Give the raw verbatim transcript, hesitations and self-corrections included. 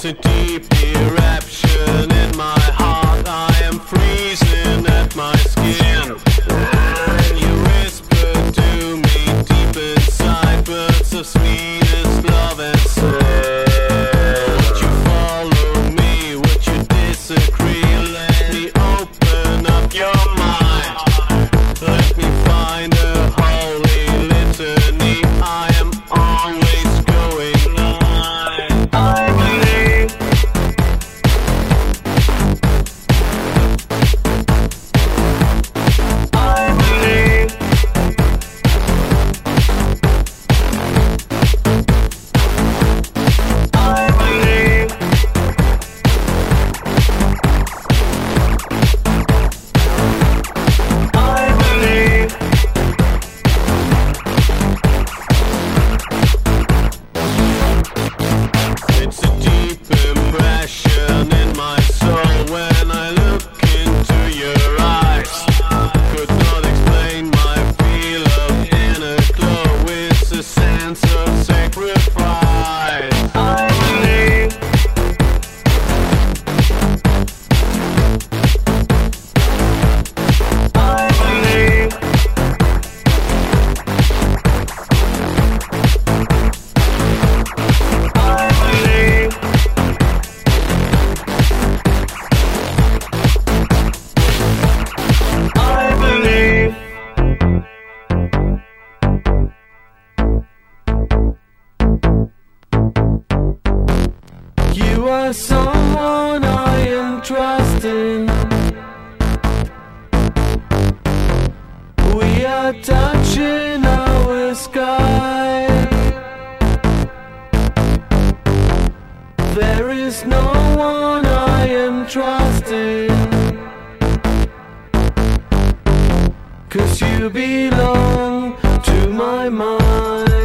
a deep eruption in my heart. I am freezing at my skin. And you whisper to me deep inside, words of sweetest love and sin. Would you follow me? Would you disagree? Let me open up your mind. Let me find a holy litany. I am always going on. I believe. I believe. I believe. I believe. It's a deep impression in my soul when I look into your eyes. Could not explain my feel of inner glow. It's a sense of sacrifice. I believe. I believe. I believe. I believe. You are someone I am trusting. We are touching our sky. There is no one I am trusting, 'cause you belong to my mind.